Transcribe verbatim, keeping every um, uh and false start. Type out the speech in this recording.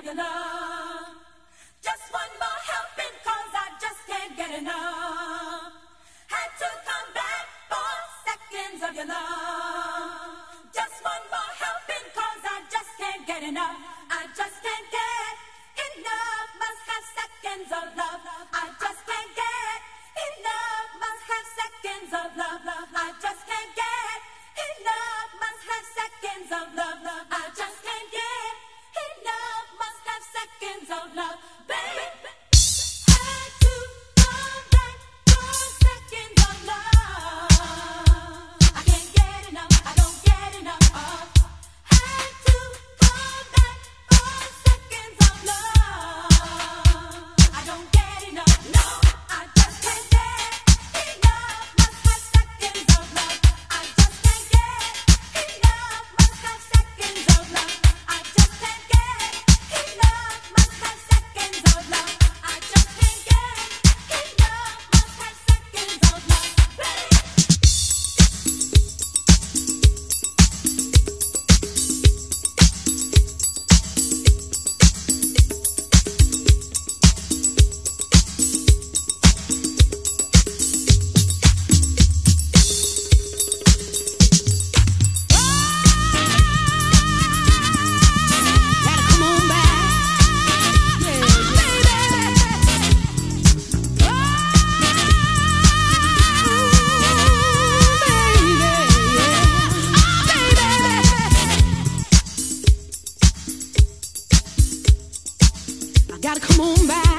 of your love. Just one more helping, 'cause I just can't get enough. Had to come back for seconds of your love. Just one more helping, 'cause I just can't get enough. I just can't get enough. Must have seconds of love. I just can't get enough. Must have seconds of love. I just can't get enough. Must have seconds of love. I just can't get enough. Must have seconds of love. Baby, had to come back for seconds of love. I can't get enough. I don't get enough of. Had to come back for seconds of love. I don't get enough. No, I just can't get enough. Must have seconds of love. I just can't get enough. Must have seconds of love. I just can't get enough. Must have seconds of love. I just can't get enough. Must have seconds of love. Baby. Gotta come on back, yeah, baby. I gotta come on back.